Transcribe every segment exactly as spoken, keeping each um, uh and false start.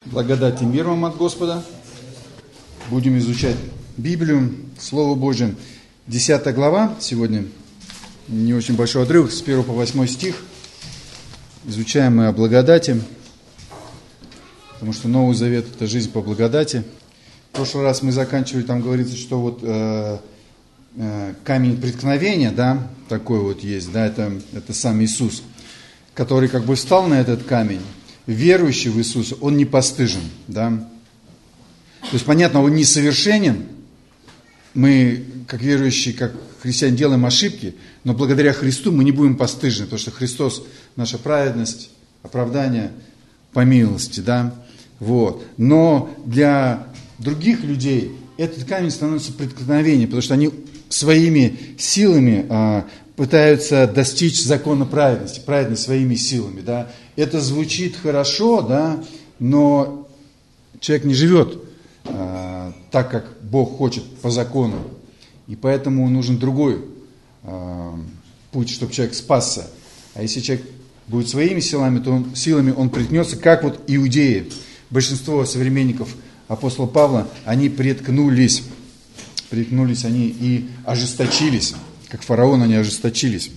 Благодать и мир вам от Господа. Будем изучать Библию, Слово Божие. Десятая глава сегодня. Не очень большой отрывок, с первого по восьмой стих. Изучаем мы о благодати. Потому что Новый Завет – это жизнь по благодати. В прошлый раз мы заканчивали, там говорится, что вот э, э, камень преткновения, да, такой вот есть, да, это, это сам Иисус, который как бы встал на этот камень. Верующий в Иисуса, он не постыжен, да. То есть, понятно, он несовершенен. Мы, как верующие, как христиане, делаем ошибки, но благодаря Христу мы не будем постыжены, потому что Христос – наша праведность, оправдание по милости, да. Вот. Но для других людей этот камень становится преткновением, потому что они своими силами а, пытаются достичь закона праведности, праведность своими силами, да. Это звучит хорошо, да, но человек не живет а, так, как Бог хочет по закону. И поэтому нужен другой а, путь, чтобы человек спасся. А если человек будет своими силами, то он, силами он приткнется, как вот иудеи. Большинство современников апостола Павла, они приткнулись. Приткнулись они и ожесточились. Как фараон они ожесточились.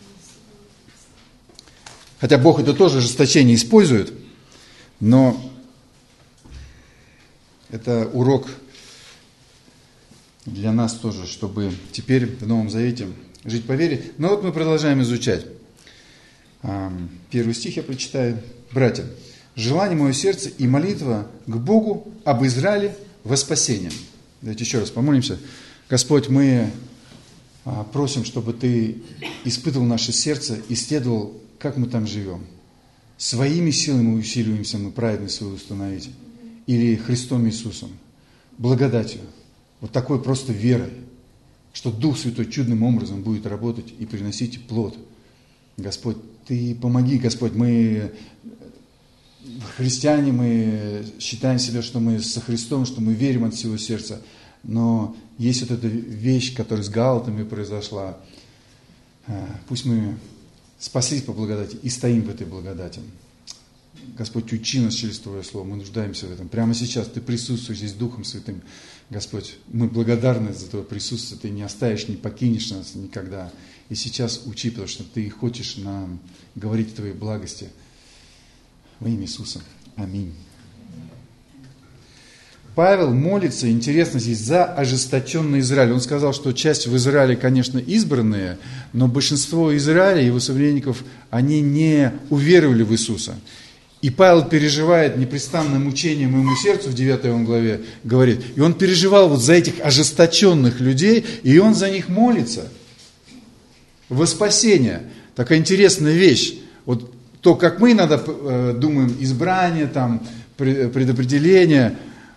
Хотя Бог это тоже ожесточение использует, но это урок для нас тоже, чтобы теперь в Новом Завете жить по вере. Но вот мы продолжаем изучать. Первый стих я прочитаю. «Братья, желание мое сердце и молитва к Богу об Израиле во спасение». Давайте еще раз помолимся. Господь, мы просим, чтобы Ты испытывал наше сердце, исследовал, как мы там живем. Своими силами мы усиливаемся, мы праведность свою установить. Или Христом Иисусом. Благодатью. Вот такой просто верой. Что Дух Святой чудным образом будет работать и приносить плод. Господь, Ты помоги, Господь. Мы христиане, мы считаем себя, что мы со Христом, что мы верим от всего сердца. Но есть вот эта вещь, которая с галатами произошла. Пусть мы спаслись по благодати и стоим в этой благодати. Господь, учи нас через Твое Слово, мы нуждаемся в этом. Прямо сейчас Ты присутствуешь здесь Духом Святым. Господь, мы благодарны за Твое присутствие, Ты не оставишь, не покинешь нас никогда. И сейчас учи, потому что Ты хочешь нам говорить о Твоей благости. Во имя Иисуса. Аминь. Павел молится, интересно здесь, за ожесточенный Израиль. Он сказал, что часть в Израиле, конечно, избранные, но большинство Израиля, его современников, они не уверовали в Иисуса. И Павел переживает непрестанное мучение моему сердцу, в девятой он главе говорит. И он переживал вот за этих ожесточенных людей, и он за них молится. Во спасение. Такая интересная вещь. Вот то, как мы иногда э, думаем, избрание, там, предопределение.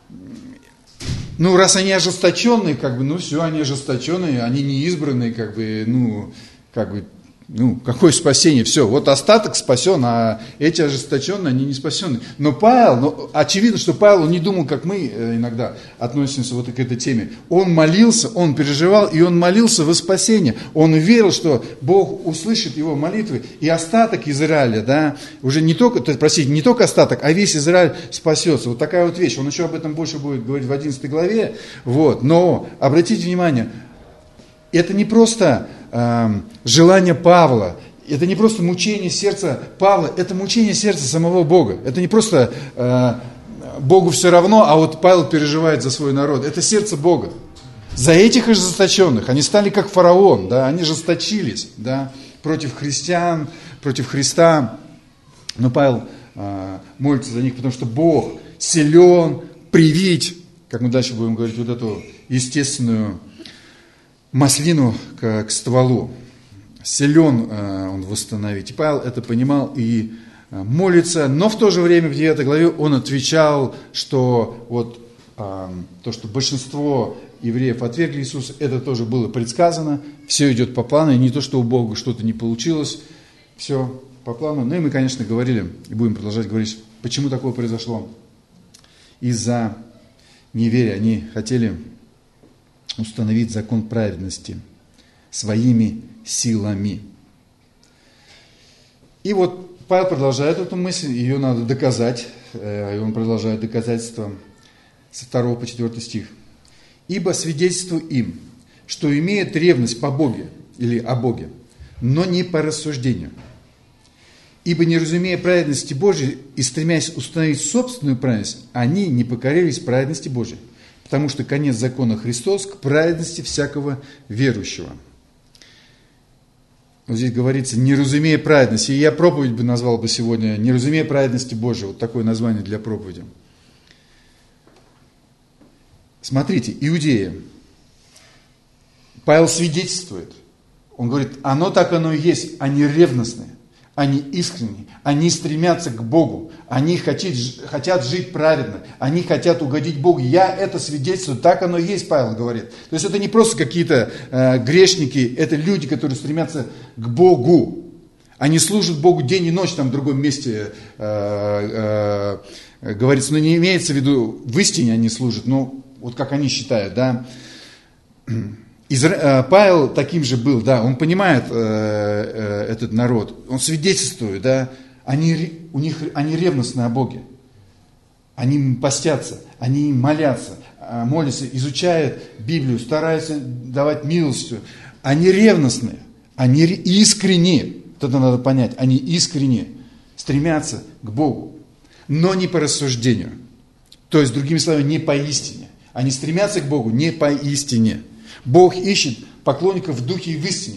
Ну, раз они ожесточенные, как бы, ну, все, они ожесточенные, они не избранные, как бы, ну, как бы, ну, какое спасение, все, вот остаток спасен, а эти ожесточенные, они не спасенные. Но Павел, ну, очевидно, что Павел, он не думал, как мы иногда относимся вот к этой теме. Он молился, он переживал, и он молился во спасение. Он верил, что Бог услышит его молитвы, и остаток Израиля, да, уже не только, то есть, простите, не только остаток, а весь Израиль спасется. Вот такая вот вещь. Он еще об этом больше будет говорить в одиннадцатой главе. Вот. Но обратите внимание, это не просто э, желание Павла, это не просто мучение сердца Павла, это мучение сердца самого Бога. Это не просто э, Богу все равно, а вот Павел переживает за свой народ. Это сердце Бога. За этих ожесточенных, они стали как фараон, да, они ожесточились, да, против христиан, против Христа. Но Павел э, молится за них, потому что Бог силен привить, как мы дальше будем говорить, вот эту естественную маслину к, к стволу. Силен э, он восстановить. И Павел это понимал и э, молится, но в то же время в девятой главе он отвечал, что вот э, то, что большинство евреев отвергли Иисуса, это тоже было предсказано, все идет по плану, и не то, что у Бога что-то не получилось, все по плану. Ну и мы, конечно, говорили, и будем продолжать говорить, почему такое произошло. Из-за неверия они хотели установить закон праведности своими силами. И вот Павел продолжает эту мысль, ее надо доказать и он продолжает доказательство со второго по четвёртый стих. «Ибо свидетельствую им, что имеют ревность по Боге или о Боге, но не по рассуждению. Ибо, не разумея праведности Божией и стремясь установить собственную праведность, они не покорились праведности Божией, потому что конец закона Христос к праведности всякого верующего». Вот здесь говорится, не разумея праведности. И я проповедь бы назвал бы сегодня, не разумея праведности Божией. Вот такое название для проповеди. Смотрите, иудеи. Павел свидетельствует. Он говорит, оно так оно и есть. Они ревностные, они искренние, они стремятся к Богу, они хотят, хотят жить праведно, они хотят угодить Богу. Я это свидетельствую, так оно и есть, Павел говорит. То есть это не просто какие-то э, грешники, это люди, которые стремятся к Богу. Они служат Богу день и ночь, там в другом месте э, э, говорится, но не имеется в виду, в истине они служат, но вот как они считают, да. Изра... Павел таким же был, да, он понимает э, э, этот народ, он свидетельствует, да, они, у них, они ревностны о Боге, они постятся, они молятся, молятся, изучают Библию, стараются давать милостью, они ревностные, они искренне, это надо понять, они искренне стремятся к Богу, но не по рассуждению, то есть, другими словами, не по истине, они стремятся к Богу не по истине. Бог ищет поклонников в духе и в истине.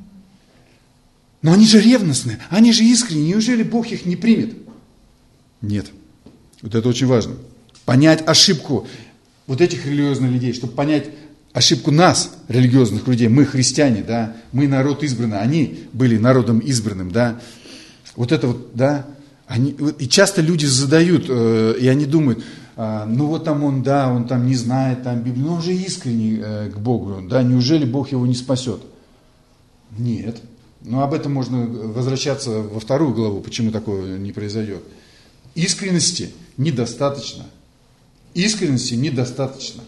Но они же ревностные, они же искренние. Неужели Бог их не примет? Нет. Вот это очень важно. Понять ошибку вот этих религиозных людей, чтобы понять ошибку нас, религиозных людей. Мы христиане, да, мы народ избранный, они были народом избранным, да. Вот это вот, да. Они, и часто люди задают, э, и они думают, э, ну вот там он, да, он там не знает там Библию, но он же искренний э, к Богу, да, неужели Бог его не спасет? Нет. Но об этом можно возвращаться во вторую главу, почему такое не произойдет. Искренности недостаточно. Искренности недостаточно.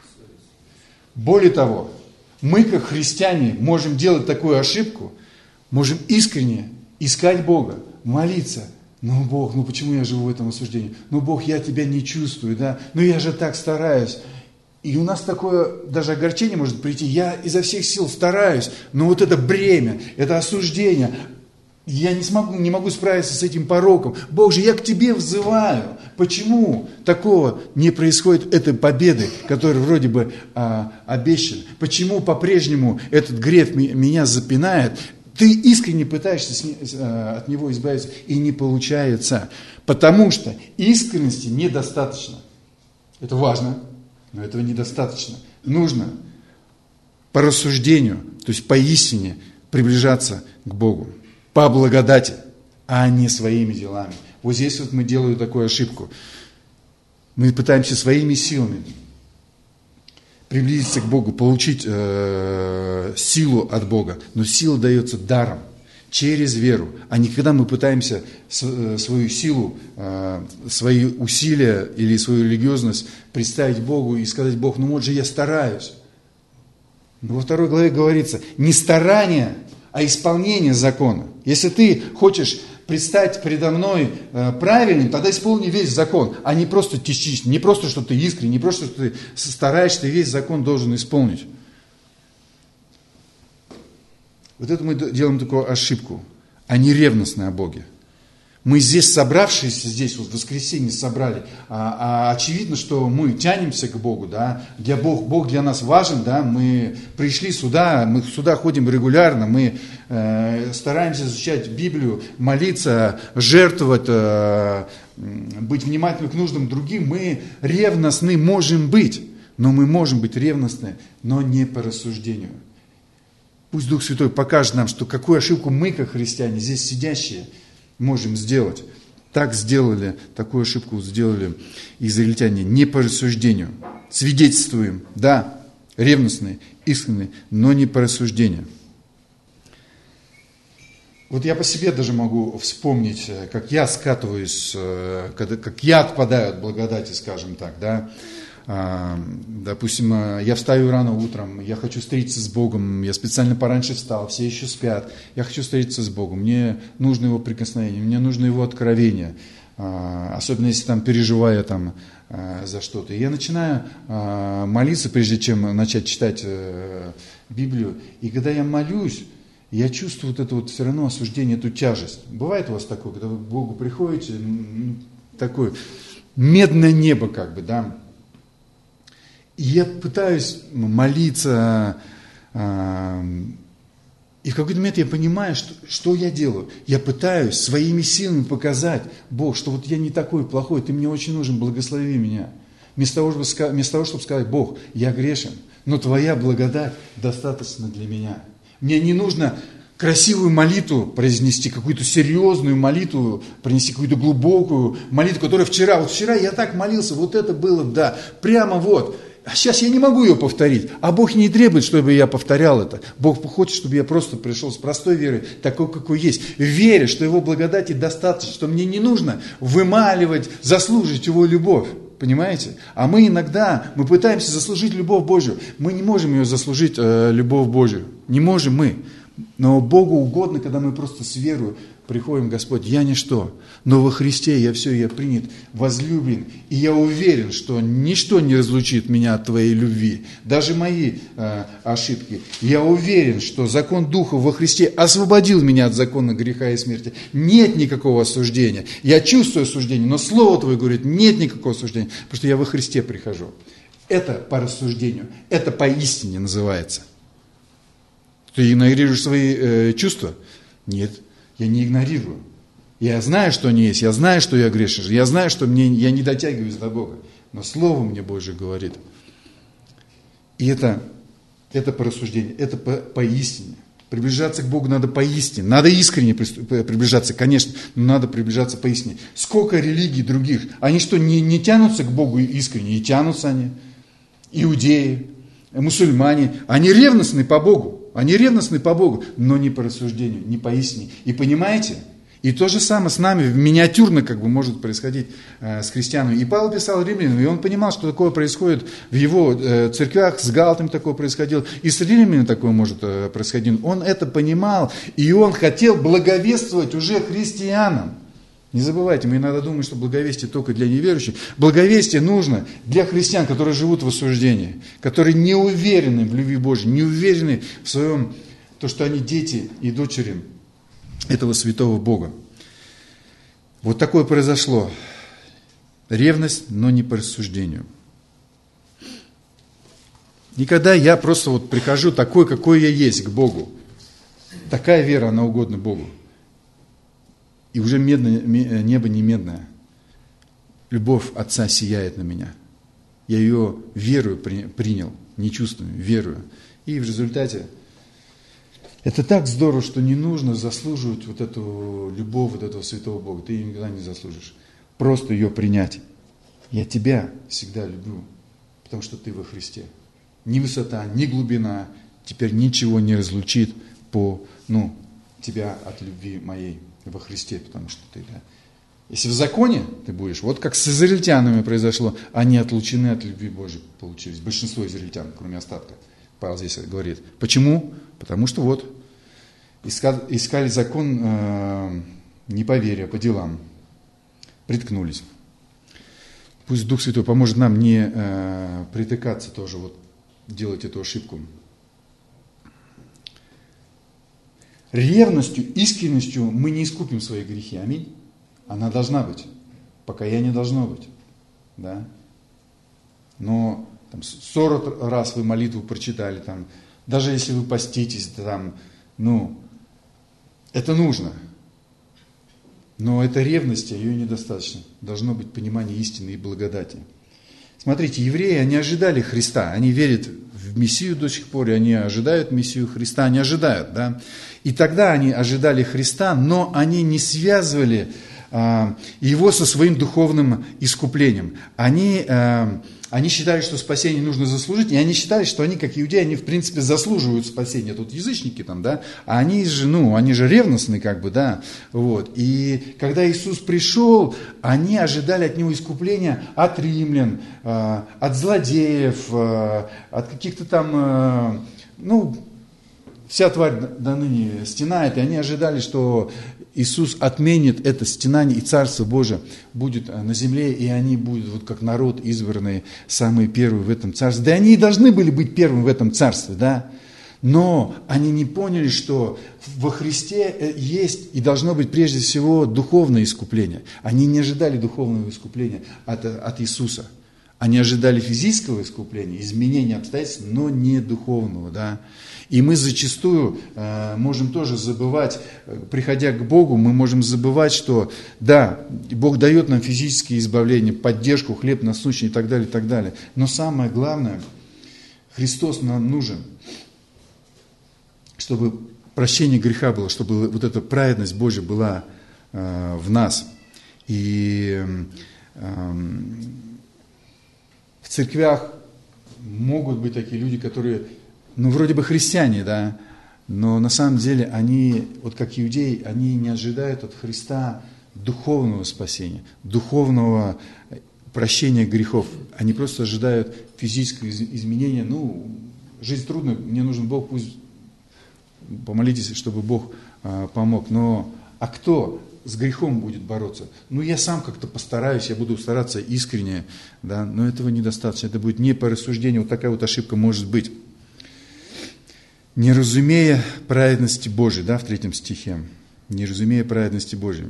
Более того, мы как христиане можем делать такую ошибку, можем искренне искать Бога, молиться. Ну, Бог, ну почему я живу в этом осуждении? Ну, Бог, я тебя не чувствую, да? Ну, я же так стараюсь. И у нас такое даже огорчение может прийти. Я изо всех сил стараюсь, но вот это бремя, это осуждение, я не смогу, не могу справиться с этим пороком. Бог же, я к тебе взываю. Почему такого не происходит, этой победы, которая вроде бы а, обещана? Почему по-прежнему этот грех меня запинает? Ты искренне пытаешься с ним, от него избавиться, и не получается. Потому что искренности недостаточно. Это важно, но этого недостаточно. Нужно по рассуждению, то есть по истине приближаться к Богу. По благодати, а не своими делами. Вот здесь вот мы делаем такую ошибку. Мы пытаемся своими силами приблизиться к Богу, получить э, силу от Бога. Но сила дается даром, через веру. А не когда мы пытаемся с, свою силу, э, свои усилия или свою религиозность представить Богу и сказать: Бог, ну вот же я стараюсь. Но во второй главе говорится, не старание, а исполнение закона. Если ты хочешь предстать передо мной э, правильным, тогда исполни весь закон, а не просто частично, не просто, что ты искренне, не просто, что ты стараешься, ты весь закон должен исполнить. Вот это мы делаем такую ошибку, а не ревностно о Боге. Мы здесь собравшиеся, здесь вот в воскресенье собрали, а, а очевидно, что мы тянемся к Богу, да, для Бог, Бог для нас важен, да, мы пришли сюда, мы сюда ходим регулярно, мы э, стараемся изучать Библию, молиться, жертвовать, э, быть внимательны к нуждам другим, мы ревностны можем быть, но мы можем быть ревностны, но не по рассуждению. Пусть Дух Святой покажет нам, что какую ошибку мы, как христиане, здесь сидящие, можем сделать. Так сделали, такую ошибку сделали израильтяне, не по рассуждению. Свидетельствуем, да, ревностные, искренние, но не по рассуждению. Вот я по себе даже могу вспомнить, как я скатываюсь, как я отпадаю от благодати, скажем так, да. Допустим, я встаю рано утром, я хочу встретиться с Богом, я специально пораньше встал, все еще спят, я хочу встретиться с Богом, мне нужно Его прикосновение, мне нужно Его откровение, особенно если там переживаю там, за что-то. И я начинаю молиться, прежде чем начать читать Библию. И когда я молюсь, я чувствую вот это вот все равно осуждение, эту тяжесть. Бывает у вас такое, когда вы к Богу приходите, такое медное небо как бы, да. И я пытаюсь молиться, и в какой-то момент я понимаю, что, что я делаю. Я пытаюсь своими силами показать, Бог, что вот я не такой плохой, ты мне очень нужен, благослови меня. Вместо того, чтобы, вместо того, чтобы сказать, Бог, я грешен, но твоя благодать достаточно для меня. Мне не нужно красивую молитву произнести, какую-то серьезную молитву, принести какую-то глубокую молитву, которая вчера, вот вчера я так молился, вот это было, да, прямо вот. А сейчас я не могу ее повторить. А Бог не требует, чтобы я повторял это. Бог хочет, чтобы я просто пришел с простой верой, такой, какой есть. Веря, что Его благодати достаточно, что мне не нужно вымаливать, заслужить Его любовь. Понимаете? А мы иногда, мы пытаемся заслужить любовь Божию. Мы не можем ее заслужить, э, любовь Божию. Не можем мы. Но Богу угодно, когда мы просто с верой приходим, Господь, я ничто, но во Христе я все, я принят, возлюблен, и я уверен, что ничто не разлучит меня от Твоей любви, даже мои э, ошибки. Я уверен, что закон Духа во Христе освободил меня от закона греха и смерти. Нет никакого осуждения. Я чувствую осуждение, но Слово Твое говорит, нет никакого осуждения, потому что я во Христе прихожу. Это по рассуждению, это по истине называется. Ты игнорируешь свои э, чувства? Нет, я не игнорирую. Я знаю, что они есть, я знаю, что я грешен, я знаю, что мне, я не дотягиваюсь до Бога. Но Слово мне Божие говорит. И это, это по рассуждению, это по, по истине. Приближаться к Богу надо по истине. Надо искренне приближаться, конечно, но надо приближаться по истине. Сколько религий других, они что, не, не тянутся к Богу искренне? И тянутся они. Иудеи, мусульмане, они ревностны по Богу. Они ревностны по Богу, но не по рассуждению, не по истине. И понимаете, и то же самое с нами, миниатюрно как бы может происходить э, с христианами. И Павел писал римлянам, и он понимал, что такое происходит в его э, церквях, с галатами такое происходило, и с римлянами такое может э, происходить. Он это понимал, и он хотел благовествовать уже христианам. Не забывайте, мы иногда думаем, что благовестие только для неверующих. Благовестие нужно для христиан, которые живут в осуждении, которые не уверены в любви Божьей, не уверены в своем, то, что они дети и дочери этого святого Бога. Вот такое произошло. Ревность, но не по рассуждению. И когда я просто вот прихожу такой, какой я есть к Богу, такая вера, она угодна Богу. И уже медное, небо не медное. Любовь Отца сияет на меня. Я ее верою принял, не чувствую, верую. И в результате это так здорово, что не нужно заслуживать вот эту любовь вот этого святого Бога. Ты ее никогда не заслужишь. Просто ее принять. Я тебя всегда люблю, потому что ты во Христе. Ни высота, ни глубина теперь ничего не разлучит по, ну, тебя от любви моей во Христе, потому что ты, да. Если в законе ты будешь, вот как с израильтянами произошло, они отлучены от любви Божьей получились. Большинство израильтян, кроме остатка. Павел здесь говорит. Почему? Потому что вот, искали, искали закон э, не по вере, а по делам. Приткнулись. Пусть Дух Святой поможет нам не э, притыкаться тоже, вот, делать эту ошибку. Ревностью, искренностью мы не искупим свои грехи. Аминь. Она должна быть. Покаяние должно быть. Да? Но там, сорок раз вы молитву прочитали, там, даже если вы поститесь, там, ну, это нужно. Но этой ревности, ее недостаточно. Должно быть понимание истины и благодати. Смотрите, евреи, они ожидали Христа, они верят в Мессию до сих пор, и они ожидают Мессию Христа, они ожидают, да. И тогда они ожидали Христа, но они не связывали а, его со своим духовным искуплением. Они, а, они считали, что спасение нужно заслужить, и они считали, что они, как иудеи, они в принципе заслуживают спасения. Тут язычники там, да, а они же, ну, они же ревностны, как бы, да, вот. И когда Иисус пришел, они ожидали от Него искупления от римлян, а, от злодеев, а, от каких-то там, а, ну, вся тварь до ныне стенает, и они ожидали, что Иисус отменит это стенание, и Царство Божие будет на земле, и они будут вот как народ избранный, самые первые в этом царстве. Да они и должны были быть первыми в этом царстве, да? Но они не поняли, что во Христе есть и должно быть прежде всего духовное искупление. Они не ожидали духовного искупления от, от Иисуса. Они ожидали физического искупления, изменения обстоятельств, но не духовного, да. И мы зачастую э, можем тоже забывать, приходя к Богу, мы можем забывать, что да, Бог дает нам физические избавления, поддержку, хлеб насущный и так далее, и так далее. Но самое главное, Христос нам нужен, чтобы прощение греха было, чтобы вот эта праведность Божья была э, в нас. И э, в церквях могут быть такие люди, которые, ну, вроде бы христиане, да, но на самом деле они, вот как иудеи, они не ожидают от Христа духовного спасения, духовного прощения грехов. Они просто ожидают физического изменения. Ну, жизнь трудная, мне нужен Бог, пусть помолитесь, чтобы Бог а, помог. Но, а кто с грехом будет бороться? Ну, я сам как-то постараюсь, я буду стараться искренне, да, но этого недостаточно. Это будет не по рассуждению, вот такая вот ошибка может быть. Не разумея праведности Божией, да, в третьем стихе. Не разумея праведности Божией.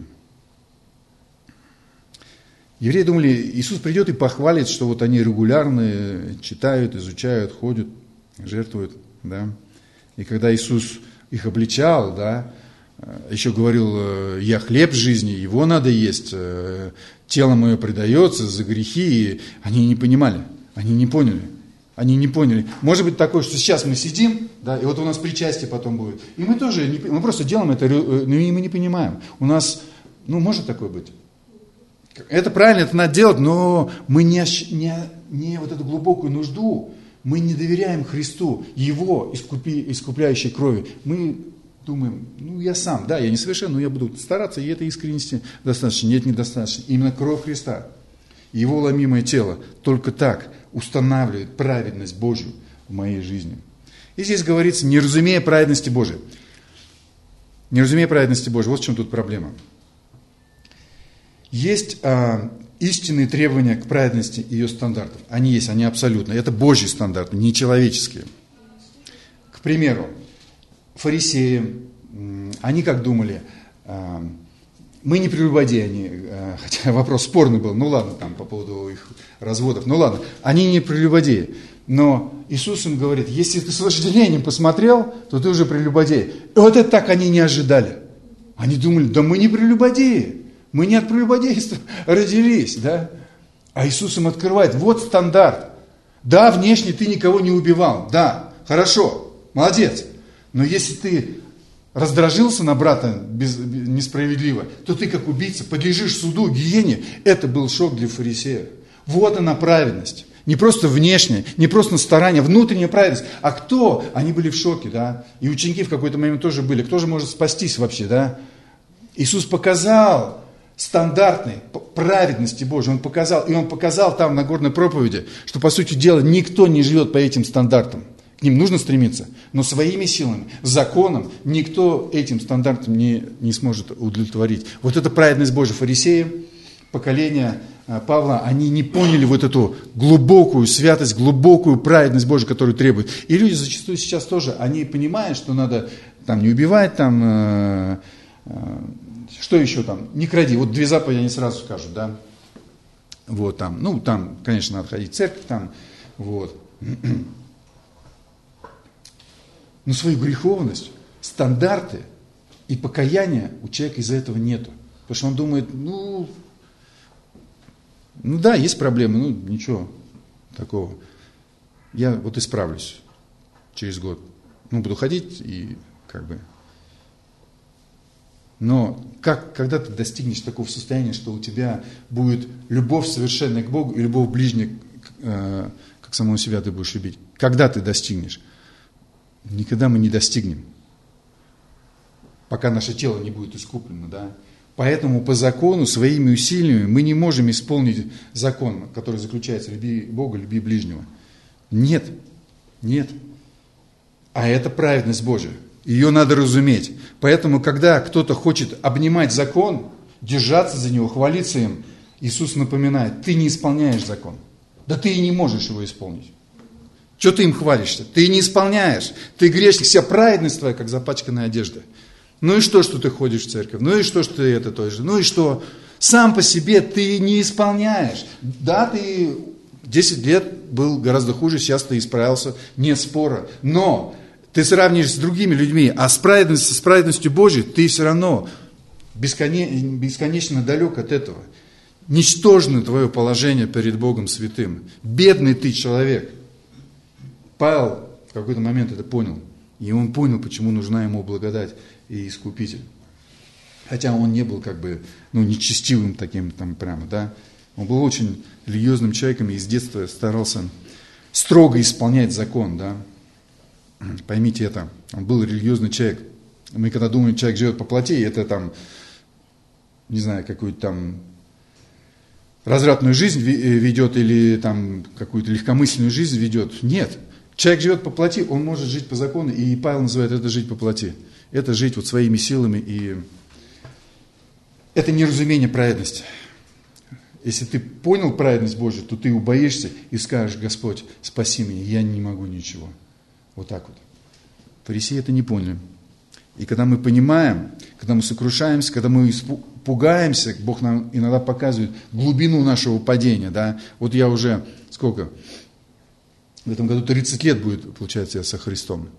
Евреи думали, Иисус придет и похвалит, что вот они регулярно читают, изучают, ходят, жертвуют, да. И когда Иисус их обличал, да, еще говорил, я хлеб жизни, его надо есть, тело мое предается за грехи, и они не понимали, они не поняли, они не поняли. Может быть такое, что сейчас мы сидим, да, и вот у нас причастие потом будет, и мы тоже, не, мы просто делаем это, но и мы не понимаем. У нас, ну, может такое быть? Это правильно, это надо делать, но мы не, не, не вот эту глубокую нужду, мы не доверяем Христу, Его искупи, искупляющей крови. Мы думаем, ну я сам, да, я не совершен, но я буду стараться, и этой искренности достаточно. Нет, недостаточно. Именно кровь Христа, Его ломимое тело, только так устанавливает праведность Божью в моей жизни. И здесь говорится, не разумея праведности Божией. Не разумея праведности Божией, вот в чем тут проблема. Есть а, истинные требования к праведности и ее стандартов. Они есть, они абсолютно. Это Божьи стандарты, не человеческие. К примеру, фарисеи, они как думали, а, мы не прелюбодеи, а, хотя вопрос спорный был, ну ладно, там по поводу их разводов, ну ладно, они не прелюбодеи. Но Иисус им говорит, если ты с вожделением посмотрел, то ты уже прелюбодей. И вот это так они не ожидали. Они думали, да мы не прелюбодеи. Мы не от прелюбодейства родились, да? А Иисус им открывает, вот стандарт. Да, внешне ты никого не убивал, да, хорошо, молодец. Но если ты раздражился на брата без, без, несправедливо, то ты как убийца подлежишь суду, гиене. Это был шок для фарисеев. Вот она праведность. Не просто внешняя, не просто старание, внутренняя праведность. А кто? Они были в шоке, да? И ученики в какой-то момент тоже были. Кто же может спастись вообще, да? Иисус показал стандартной праведности Божией. Он показал, и Он показал там на Нагорной проповеди, что, по сути дела, никто не живет по этим стандартам. К ним нужно стремиться, но своими силами, законом никто этим стандартам не, не сможет удовлетворить. Вот эта праведность Божия. Фарисеи, поколение Павла, они не поняли вот эту глубокую святость, глубокую праведность Божию, которую требует. И люди зачастую сейчас тоже, они понимают, что надо там не убивать, там... Э, э, что еще там? Не кради. Вот две заповеди они сразу скажут, да. Вот там, ну там, конечно, надо ходить в церковь, там, вот. Но свою греховность, стандарты и покаяние у человека из-за этого нету. Потому что он думает, ну, ну да, есть проблемы, ну ничего такого. Я вот исправлюсь через год. Ну, буду ходить и как бы... Но как, когда ты достигнешь такого состояния, что у тебя будет любовь совершенная к Богу и любовь ближнего, э, как самого себя ты будешь любить? Когда ты достигнешь? Никогда мы не достигнем, пока наше тело не будет искуплено, да? Поэтому по закону, своими усилиями мы не можем исполнить закон, который заключается: люби Бога, люби ближнего. Нет, нет. А это праведность Божия. Ее надо разуметь. Поэтому, когда кто-то хочет обнимать закон, держаться за него, хвалиться им, Иисус напоминает: ты не исполняешь закон. Да ты и не можешь его исполнить. Чего ты им хвалишься? Ты не исполняешь. Ты грешник, вся праведность твоя, как запачканная одежда. Ну и что, что ты ходишь в церковь? Ну и что, что ты это тоже? Ну и что? Сам по себе ты не исполняешь. Да, ты десять лет был гораздо хуже, сейчас ты исправился, нет спора. Но ты сравнишь с другими людьми, а с праведностью, с праведностью Божией ты все равно бесконечно, бесконечно далек от этого. Ничтожно твое положение перед Богом святым. Бедный ты человек. Павел в какой-то момент это понял. И он понял, почему нужна ему благодать и искупитель. Хотя он не был как бы, ну, нечестивым таким там прямо, да. Он был очень религиозным человеком и с детства старался строго исполнять закон, да. Поймите это. Он был религиозный человек. Мы когда думаем, человек живет по плоти, это там, не знаю, какую-то там развратную жизнь ведет или там какую-то легкомысленную жизнь ведет. Нет. Человек живет по плоти, он может жить по закону, и Павел называет это жить по плоти. Это жить вот своими силами, и это неразумение праведности. Если ты понял праведность Божию, то ты убоишься и скажешь: Господь, спаси меня, я не могу ничего. Вот так вот. Фарисеи это не поняли. И когда мы понимаем, когда мы сокрушаемся, когда мы пугаемся, Бог нам иногда показывает глубину нашего падения. Да? Вот я уже, сколько? В этом году тридцать лет будет, получается, я со Христом.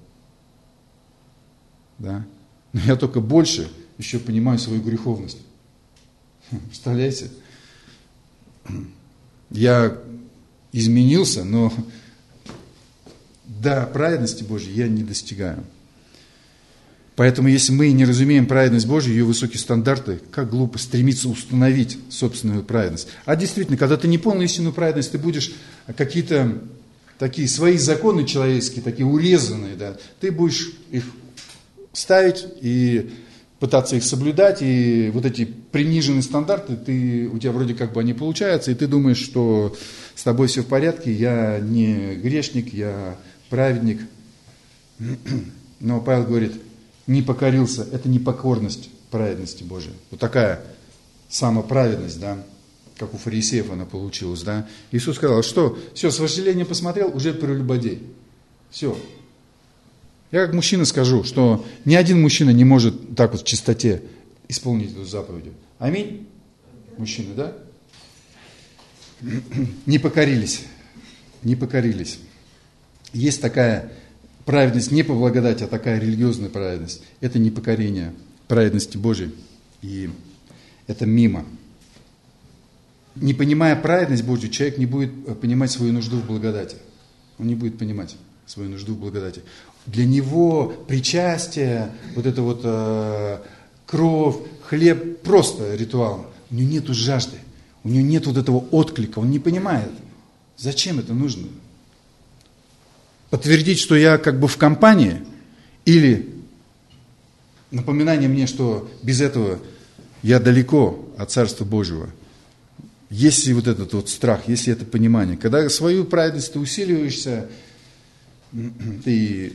Да? Но я только больше еще понимаю свою греховность. Представляете? Я изменился, но до праведности Божьей я не достигаю. Поэтому, если мы не разумеем праведность Божью, ее высокие стандарты, как глупо стремиться установить собственную праведность. А действительно, когда ты не понял истинную праведность, ты будешь какие-то такие свои законы человеческие, такие урезанные, да, ты будешь их ставить и пытаться их соблюдать, и вот эти приниженные стандарты, ты, у тебя вроде как бы они получаются, и ты думаешь, что с тобой все в порядке, я не грешник, я праведник. Но Павел говорит: не покорился, это непокорность праведности Божией. Вот такая самоправедность, да, как у фарисеев она получилась, да. Иисус сказал: что, все, с вожделением посмотрел, уже прелюбодей. Все. Я как мужчина скажу, что ни один мужчина не может так вот в чистоте исполнить эту заповедь. Аминь? Мужчины, да? Не покорились. Не покорились. Есть такая праведность не по благодати, а такая религиозная праведность. Это непокорение праведности Божией. И это мимо. Не понимая праведность Божью, человек не будет понимать свою нужду в благодати. Он не будет понимать свою нужду в благодати. Для него причастие, вот это вот э, кровь, хлеб, просто ритуал. У него нету жажды, у него нет вот этого отклика, он не понимает, зачем это нужно. Подтвердить, что я как бы в компании, или напоминание мне, что без этого я далеко от Царства Божьего. Есть ли вот этот вот страх, есть ли это понимание. Когда свою праведность ты усиливаешься, ты,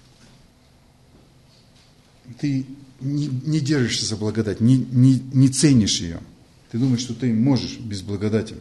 ты не, не держишься за благодать, не, не, не ценишь ее. Ты думаешь, что ты можешь без благодати.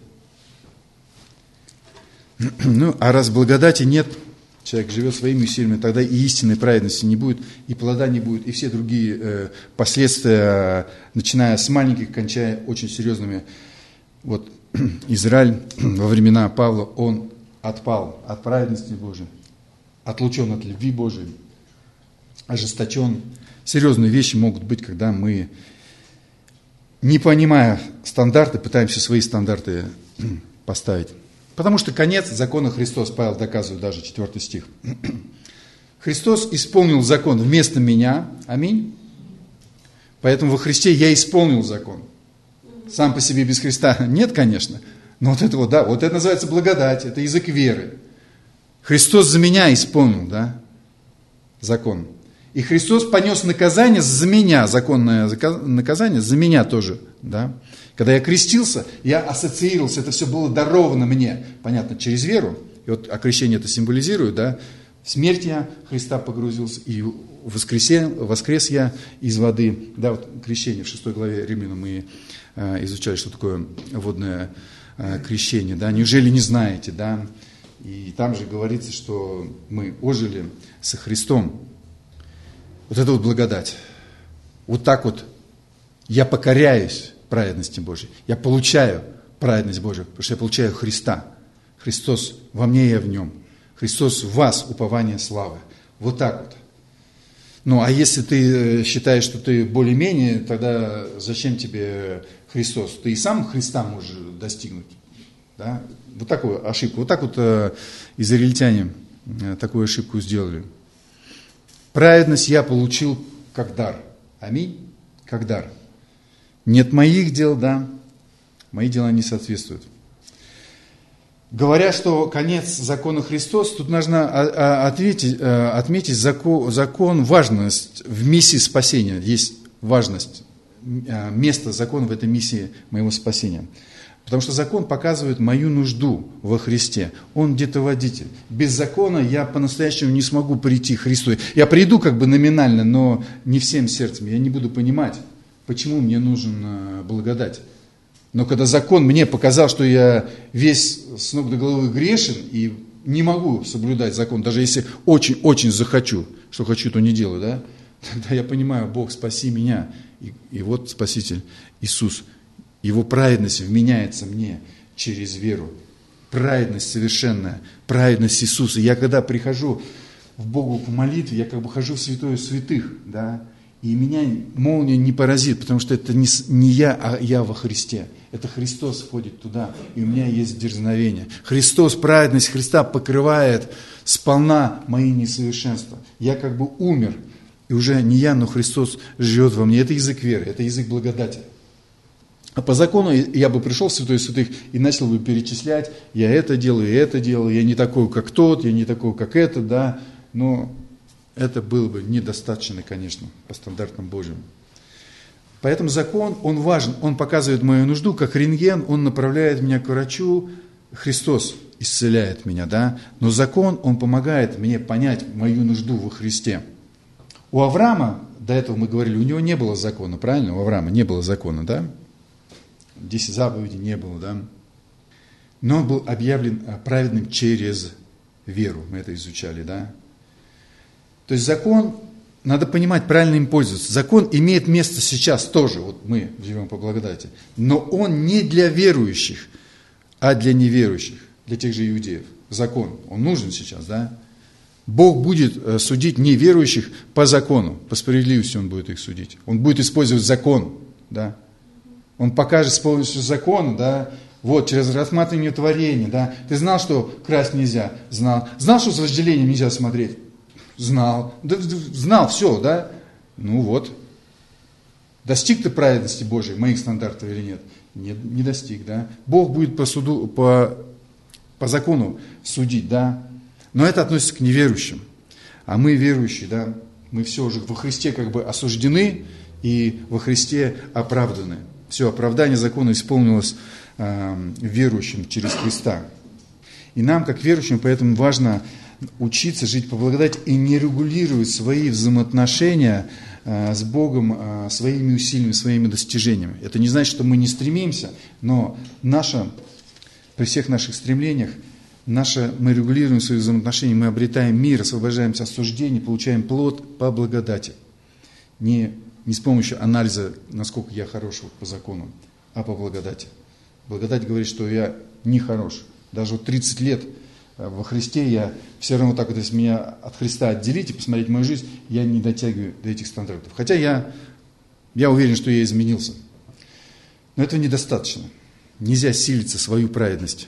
Ну, а раз благодати нет, человек живет своими усилиями, тогда и истинной праведности не будет, и плода не будет, и все другие э, последствия, начиная с маленьких, кончая очень серьезными. Вот Израиль во времена Павла, он отпал от праведности Божией, отлучен от любви Божией, ожесточен. Серьезные вещи могут быть, когда мы, не понимая стандарты, пытаемся свои стандарты поставить. Потому что конец закона Христос, Павел доказывает даже четвертый стих. Христос исполнил закон вместо меня, аминь. Поэтому во Христе я исполнил закон. Сам по себе без Христа нет, конечно. Но вот это вот, да, вот это называется благодать, это язык веры. Христос за меня исполнил, да, закон. И Христос понес наказание за меня, законное наказание за меня тоже, да. Когда я крестился, я ассоциировался, это все было даровано мне, понятно, через веру. И вот окрещение это символизирует, да. В смерть я Христа погрузился, и воскресе, воскрес я из воды. Да, вот крещение в шестой главе Римлянам мы э, изучали, что такое водное э, крещение. Да? Неужели не знаете? Да? И там же говорится, что мы ожили со Христом. Вот это вот благодать. Вот так вот я покоряюсь праведности Божьей. Я получаю праведность Божию, потому что я получаю Христа. Христос во мне, я в нем. Христос в вас, упование славы. Вот так вот. Ну, а если ты считаешь, что ты более-менее, тогда зачем тебе Христос? Ты и сам Христа можешь достигнуть. Да? Вот такую ошибку. Вот так вот э, израильтяне э, такую ошибку сделали. Праведность я получил как дар. Аминь. Как дар. Нет моих дел, да. Мои дела не соответствуют. Говоря, что конец закона Христос, тут нужно ответить, отметить закон, закон, важность в миссии спасения. Есть важность, место закона в этой миссии моего спасения. Потому что закон показывает мою нужду во Христе. Он где-то водитель. Без закона я по-настоящему не смогу прийти к Христу. Я приду как бы номинально, но не всем сердцем. Я не буду понимать, почему мне нужен благодать. Но когда закон мне показал, что я весь с ног до головы грешен и не могу соблюдать закон, даже если очень-очень захочу, что хочу, то не делаю, да? Тогда я понимаю, Бог, спаси меня. И, и вот Спаситель Иисус. Его праведность вменяется мне через веру. Праведность совершенная, праведность Иисуса. Я когда прихожу в Богу по молитве, я как бы хожу в святое святых, да? И меня молния не поразит, потому что это не, не я, а я во Христе. Это Христос входит туда, и у меня есть дерзновение. Христос, праведность Христа покрывает сполна мои несовершенства. Я как бы умер, и уже не я, но Христос живет во мне. Это язык веры, это язык благодати. А по закону я бы пришел в святое святых и начал бы перечислять, я это делаю, я это делаю, я не такой, как тот, я не такой, как этот, да, но... Это было бы недостаточно, конечно, по стандартам Божьим. Поэтому закон, он важен, он показывает мою нужду, как рентген, он направляет меня к врачу, Христос исцеляет меня, да? Но закон, он помогает мне понять мою нужду во Христе. У Авраама, до этого мы говорили, у него не было закона, правильно? У Авраама не было закона, да? Десять заповедей не было, да? Но он был объявлен праведным через веру, мы это изучали, да? То есть закон, надо понимать, правильно им пользоваться. Закон имеет место сейчас тоже, вот мы живем по благодати, но он не для верующих, а для неверующих, для тех же иудеев. Закон, он нужен сейчас, да? Бог будет судить неверующих по закону, по справедливости он будет их судить. Он будет использовать закон, да? Он покажет с помощью закона, да, вот, через рассматривание творения, да. Ты знал, что красть нельзя? Знал. Знал, что с вожделением нельзя смотреть? Знал. Да, знал все, да? Ну вот. Достиг ты праведности Божией, моих стандартов или нет? Нет, не достиг, да? Бог будет по суду, по, по закону судить, да? Но это относится к неверующим. А мы верующие, да? Мы все уже во Христе как бы осуждены и во Христе оправданы. Все, оправдание закона исполнилось э, верующим через Христа. И нам, как верующим, поэтому важно учиться жить по благодати и не регулировать свои взаимоотношения э, с Богом э, своими усилиями, своими достижениями. Это не значит, что мы не стремимся, но наше, при всех наших стремлениях, наше, мы регулируем свои взаимоотношения, мы обретаем мир, освобождаемся от осуждения, получаем плод по благодати. Не, не с помощью анализа, насколько я хорош по закону, а по благодати. Благодать говорит, что я не хорош. Даже вот тридцать лет во Христе я все равно так вот, если меня от Христа отделить и посмотреть мою жизнь, я не дотягиваю до этих стандартов. Хотя я, я уверен, что я изменился. Но этого недостаточно. Нельзя силиться свою праведность.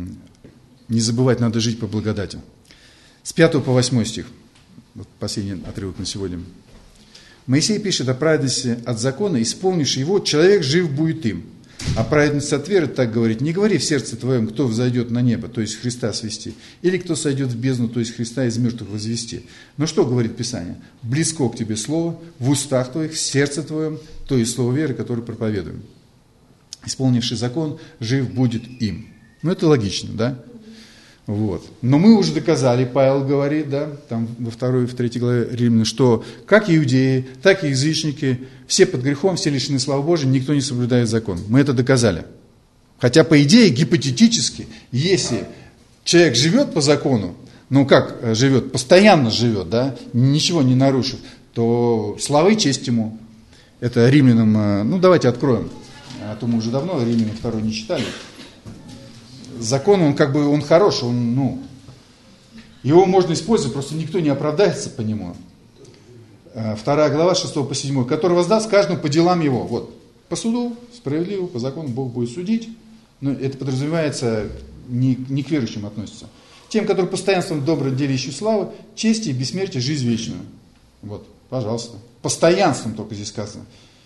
Не забывать, надо жить по благодати. С пятого по восьмой стих. Вот последний отрывок на сегодня. Моисей пишет о праведности от закона, исполнивший его, человек жив будет им. А праведность от веры так говорит: не говори в сердце твоем, кто взойдет на небо, то есть Христа свести, или кто сойдет в бездну, то есть Христа из мертвых возвести. Но что говорит Писание? Близко к тебе слово, в устах твоих, в сердце твоем, то есть слово веры, которое проповедуем. Исполнивший закон, жив будет им. Ну это логично, да? Вот. Но мы уже доказали, Павел говорит, да, там во второй и в третьей главе Римлян, что как иудеи, так и язычники, все под грехом, все лишены славы Божией, никто не соблюдает закон. Мы это доказали. Хотя, по идее, гипотетически, если человек живет по закону, ну как живет, постоянно живет, да, ничего не нарушив, то слава и честь ему. Это Римлянам, ну давайте откроем, а то мы уже давно Римлянам второй не читали. Закон, он как бы, он хорош, он, ну, его можно использовать, просто никто не оправдается по нему. Вторая глава, шестого по седьмой, который воздаст каждому по делам его. Вот, по суду, справедливо, по закону Бог будет судить, но это подразумевается, не, не к верующим относится. Тем, которые постоянством в добром деле ищут славы, чести и бессмертия, жизнь вечную. Вот, пожалуйста. Постоянством только здесь сказано.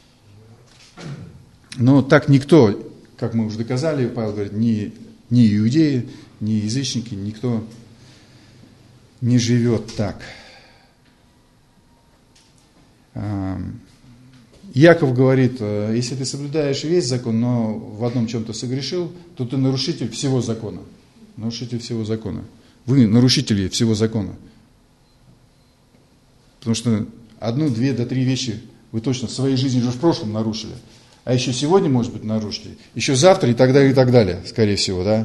Но так никто, как мы уже доказали, Павел говорит, не... Ни иудеи, ни язычники, никто не живет так. Яков говорит, если ты соблюдаешь весь закон, но в одном чем-то согрешил, то ты нарушитель всего закона. Нарушитель всего закона. Вы нарушители всего закона. Потому что одну, две, до три вещи вы точно в своей жизни уже в прошлом нарушили. А еще сегодня, может быть, нарушите, еще завтра и так далее, и так далее, скорее всего, да?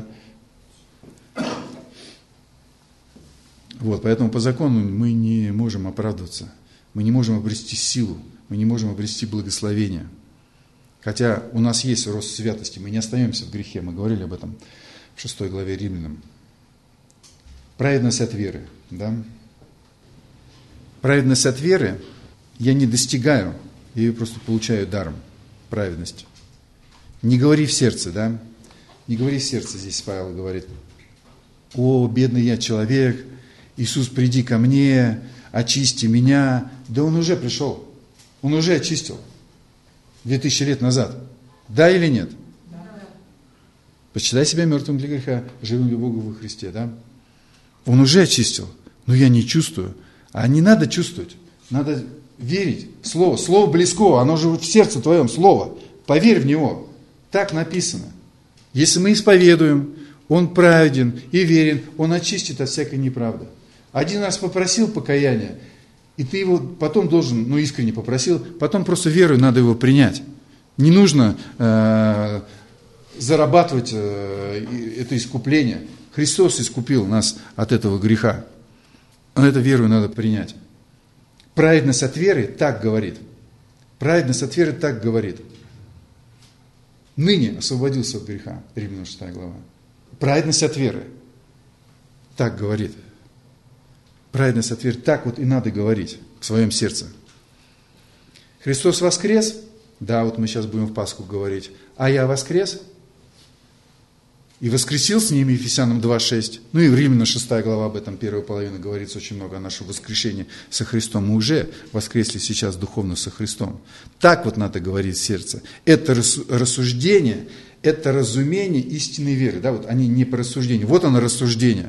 Вот, поэтому по закону мы не можем оправдываться, мы не можем обрести силу, мы не можем обрести благословение. Хотя у нас есть рост святости, мы не остаемся в грехе, мы говорили об этом в шестой главе Римлянам. Праведность от веры, да? Праведность от веры я не достигаю, я ее просто получаю даром. Праведность. Не говори в сердце, да? Не говори в сердце, здесь Павел говорит. О, бедный я человек, Иисус, приди ко мне, очисти меня. Да он уже пришел, он уже очистил. Две тысячи лет назад. Да или нет? Да. Почитай себя мертвым для греха, живым для Бога во Христе, да? Он уже очистил, но я не чувствую. А не надо чувствовать, надо верить в Слово. Слово близко, оно же в сердце твоем, Слово. Поверь в него. Так написано. Если мы исповедуем, Он праведен и верен, Он очистит от всякой неправды. Один раз попросил покаяния, и ты его потом должен, ну искренне попросил, потом просто верой надо его принять. Не нужно э, зарабатывать э, это искупление. Христос искупил нас от этого греха. Но это верою надо принять. Праведность от веры так говорит. Праведность от веры так говорит. Ныне освободился от греха. Римлянам шестая глава. Праведность от веры так говорит. Праведность от веры так вот и надо говорить в своем сердце. Христос воскрес. Да, вот мы сейчас будем в Пасху говорить. А я воскрес. И воскресил с ними, Ефесянам два шесть. Ну и в Римлянам шестая глава, об этом первая половина говорится очень много, о нашем воскрешении со Христом. Мы уже воскресли сейчас духовно со Христом. Так вот надо говорить в сердце. Это рассуждение, это разумение истинной веры. Да, вот они не по рассуждению. Вот оно рассуждение.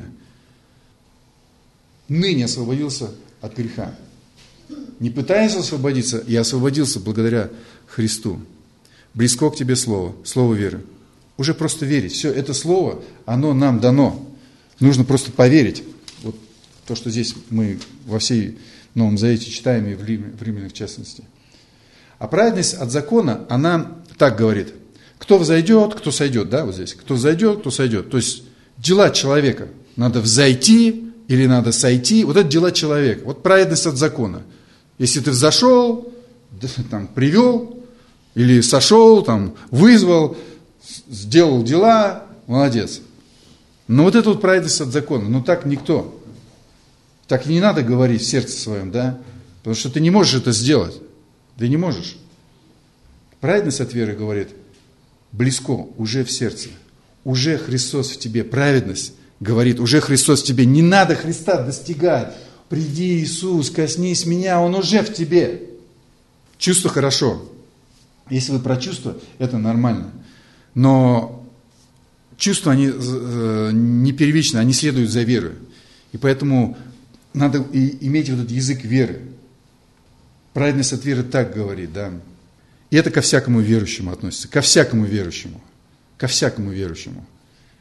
Ныне освободился от греха. Не пытаясь освободиться, я освободился благодаря Христу. Близко к тебе слово, слово веры. Уже просто верить. Все, это слово, оно нам дано. Нужно просто поверить. Вот то, что здесь мы во всей Новом Завете читаем, и в Римлянах в частности. А праведность от закона, она так говорит. Кто взойдет, кто сойдет. Да, вот здесь. Кто взойдет, кто сойдет. То есть дела человека. Надо взойти или надо сойти. Вот это дела человека. Вот праведность от закона. Если ты взошел, там, привел, или сошел, там, вызвал, сделал дела, молодец. Но вот это вот праведность от закона, ну так никто. Так не надо говорить в сердце своем, да? Потому что ты не можешь это сделать. Ты не можешь. Праведность от веры говорит, близко, уже в сердце. Уже Христос в тебе. Праведность говорит, уже Христос в тебе. Не надо Христа достигать. Приди, Иисус, коснись меня, Он уже в тебе. Чувство хорошо. Если вы про чувства, это нормально. Но чувства, они не первичны, они следуют за верой. И поэтому надо иметь вот этот язык веры. Праведность от веры так говорит, да. И это ко всякому верующему относится. Ко всякому верующему. Ко всякому верующему.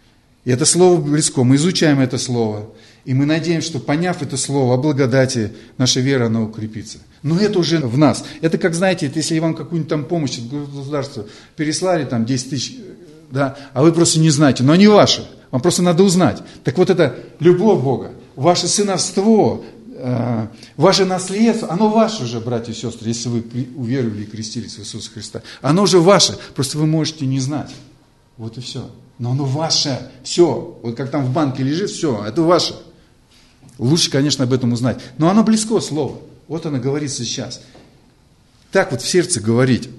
И это слово близко. Мы изучаем это слово. И мы надеемся, что, поняв это слово о благодати, наша вера, она укрепится. Но это уже в нас. Это как, знаете, если вам какую-нибудь там помощь от государства переслали, там десять тысяч, да, а вы просто не знаете, но они ваши. Вам просто надо узнать. Так вот это любовь Бога, ваше сыновство, э, ваше наследство, оно ваше уже, братья и сестры, если вы уверовали и крестились в Иисуса Христа. Оно уже ваше, просто вы можете не знать. Вот и все. Но оно ваше, все. Вот как там в банке лежит, все, это ваше. Лучше, конечно, об этом узнать. Но оно близко, слово. Вот оно говорится сейчас. Так вот в сердце говорить.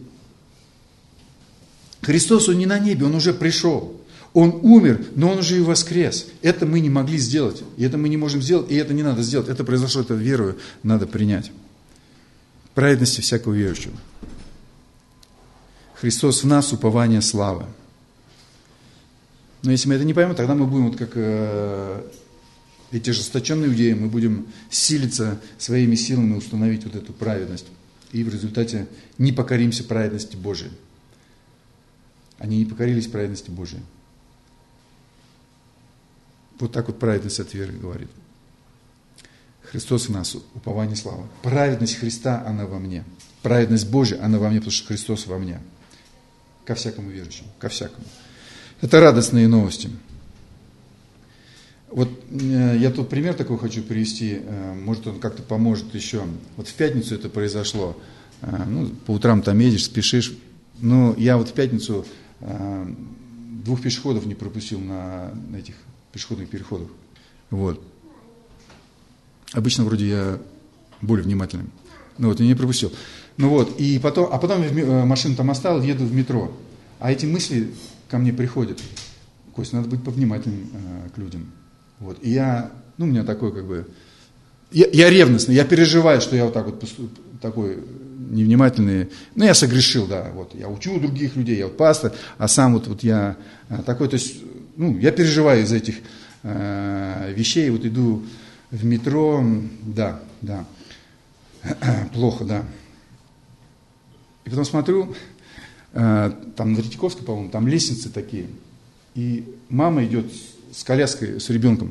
Христос, Он не на небе, Он уже пришел. Он умер, но Он уже и воскрес. Это мы не могли сделать. И это мы не можем сделать, и это не надо сделать. Это произошло, это верою надо принять. Праведности всякого верующего. Христос в нас, упование славы. Но если мы это не поймем, тогда мы будем вот как э, эти ожесточенные иудеи, мы будем силиться своими силами установить вот эту праведность. И в результате не покоримся праведности Божией. Они не покорились праведности Божией. Вот так вот праведность от веры говорит. Христос в нас, упование славы. Праведность Христа, она во мне. Праведность Божия, она во мне, потому что Христос во мне. Ко всякому верующему, ко всякому. Это радостные новости. Вот я тут пример такой хочу привести, может он как-то поможет еще. Вот в пятницу это произошло. Ну, по утрам там едешь, спешишь. Но я вот в пятницу двух пешеходов не пропустил на этих пешеходных переходах. Вот. Обычно вроде я более внимательный. Ну вот, я не пропустил. Ну вот, и потом, а потом машину там оставил, еду в метро. А эти мысли ко мне приходят. Кость, надо быть повнимательным э, к людям. Вот. И я, ну, у меня такой как бы... Я, я ревностный, я переживаю, что я вот так вот поступ, такой невнимательный. Ну, я согрешил, да. Вот. Я учу других людей, я вот пастор, а сам вот, вот я такой, то есть, ну, я переживаю из этих э, вещей, вот иду в метро, да, да, плохо, да. И потом смотрю, там на Третьяковской, по-моему, там лестницы такие, и мама идет с коляской, с ребенком,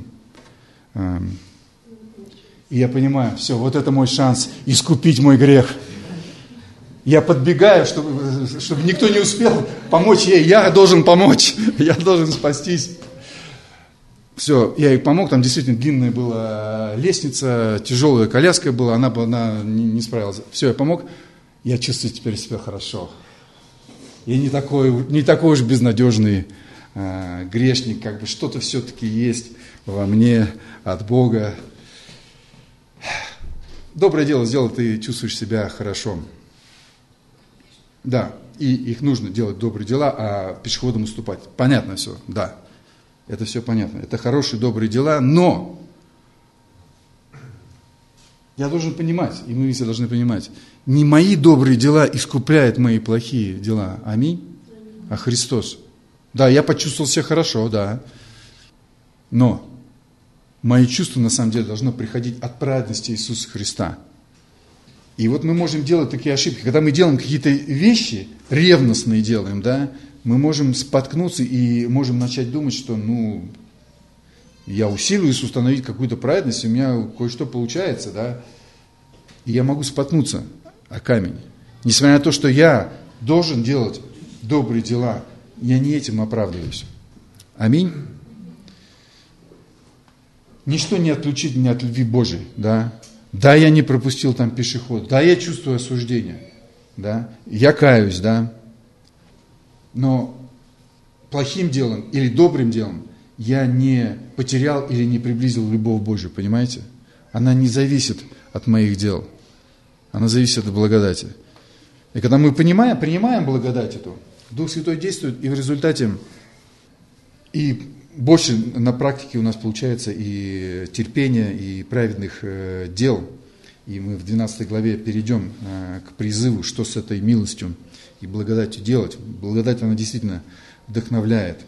и я понимаю, все, вот это мой шанс искупить мой грех. Я подбегаю, чтобы, чтобы никто не успел помочь ей, я должен помочь, я должен спастись. Все, я ей помог, там действительно длинная была лестница, тяжелая коляска была, она, она не, не справилась. Все, я помог, я чувствую теперь себя хорошо. Я не такой, не такой уж безнадежный э, грешник, как бы что-то все-таки есть во мне от Бога. Доброе дело сделал, ты чувствуешь себя хорошо. Да, и их нужно делать добрые дела, а пешеходам уступать. Понятно все, да. Это все понятно. Это хорошие, добрые дела, но я должен понимать, и мы все должны понимать, не мои добрые дела искупляют мои плохие дела. Аминь. А Христос. Да, я почувствовал себя хорошо, да. Но мои чувства на самом деле должны приходить от праведности Иисуса Христа. И вот мы можем делать такие ошибки. Когда мы делаем какие-то вещи, ревностные делаем, да, мы можем споткнуться и можем начать думать, что, ну, я усиливаюсь установить какую-то праведность, у меня кое-что получается, да, и я могу споткнуться о камень. Несмотря на то, что я должен делать добрые дела, я не этим оправдываюсь. Аминь. Ничто не отлучит меня от любви Божией, да. Да, я не пропустил там пешеход, да, я чувствую осуждение, да, я каюсь, да. Но плохим делом или добрым делом я не потерял или не приблизил любовь Божию, понимаете? Она не зависит от моих дел. Она зависит от благодати. И когда мы понимаем, принимаем благодать эту, Дух Святой действует, и в результате и больше на практике у нас получается и терпение, и праведных э, дел. И мы в двенадцатой главе перейдем э, к призыву, что с этой милостью и благодатью делать. Благодать, она действительно вдохновляет.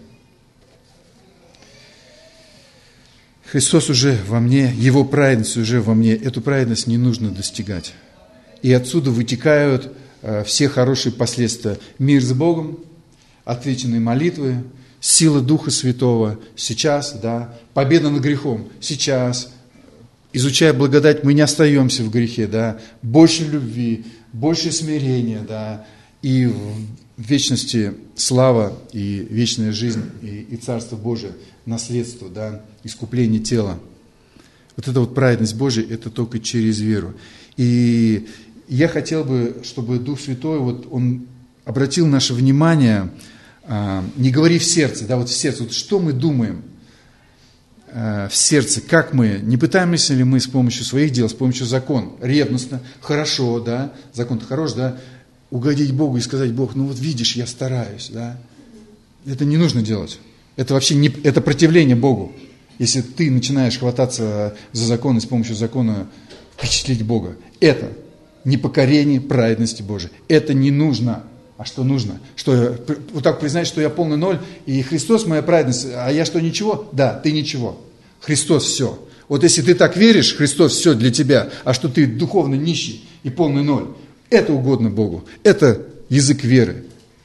Христос уже во мне, Его праведность уже во мне. Эту праведность не нужно достигать. И отсюда вытекают э, все хорошие последствия. Мир с Богом, отвеченные молитвы, сила Духа Святого сейчас, да, победа над грехом сейчас. Изучая благодать, мы не остаемся в грехе, да, больше любви, больше смирения, да, и в вечности слава и вечная жизнь, и, и Царство Божие, наследство, да, искупление тела. Вот эта вот праведность Божия, это только через веру. И я хотел бы, чтобы Дух Святой, вот Он обратил наше внимание, а, не говори в сердце, да, вот в сердце, вот что мы думаем а, в сердце, как мы, не пытаемся ли мы с помощью своих дел, с помощью закона, ревностно, хорошо, да, закон-то хорош, да, угодить Богу и сказать: Бог, ну вот видишь, я стараюсь, да. Это не нужно делать. Это вообще не, это противление Богу. Если ты начинаешь хвататься за закон и с помощью закона впечатлить Бога, это непокорение праведности Божией. Это не нужно. А что нужно? Что вот так признать, что я полный ноль, и Христос моя праведность, а я что, ничего? Да, ты ничего. Христос все. Вот если ты так веришь, Христос все для тебя, а что ты духовно нищий и полный ноль, это угодно Богу. Это язык веры.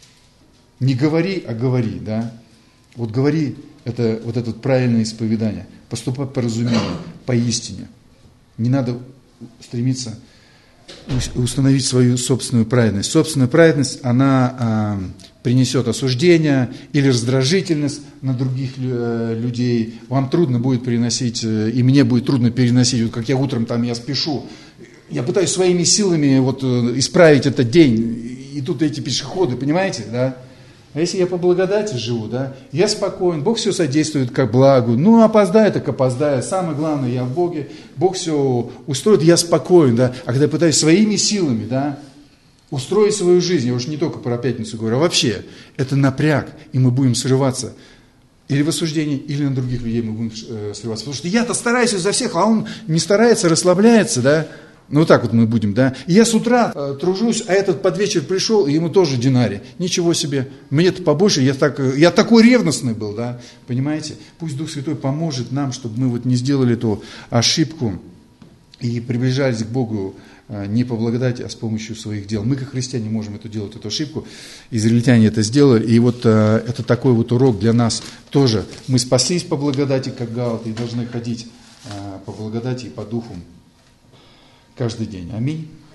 Не говори, а говори, да. Вот говори, это вот это вот правильное исповедание. Поступай по разумению, по истине. Не надо стремиться установить свою собственную праведность. Собственная праведность, она а, принесет осуждение или раздражительность на других э, людей. Вам трудно будет переносить, э, и мне будет трудно переносить, вот как я утром там, я спешу, я пытаюсь своими силами вот, э, исправить этот день, и тут эти пешеходы, понимаете, да? А если я по благодати живу, да, я спокоен, Бог все содействует как благу, ну опоздаю, так опоздаю, самое главное, я в Боге, Бог все устроит, я спокоен, да, а когда я пытаюсь своими силами, да, устроить свою жизнь, я уж не только про пятницу говорю, а вообще, это напряг, и мы будем срываться или в осуждении, или на других людей мы будем э, срываться, потому что я-то стараюсь изо всех, а он не старается, расслабляется, да. Ну, вот так вот мы будем, да. И я с утра э, тружусь, а этот под вечер пришел, и ему тоже динарий. Ничего себе. Мне-то побольше, я, так, я такой ревностный был, да. Понимаете? Пусть Дух Святой поможет нам, чтобы мы вот не сделали эту ошибку и приближались к Богу э, не по благодати, а с помощью своих дел. Мы, как христиане, можем эту делать, эту ошибку. Израильтяне это сделали. И вот э, это такой вот урок для нас тоже. Мы спаслись по благодати, как галаты, и должны ходить э, по благодати и по духу каждый день. Аминь.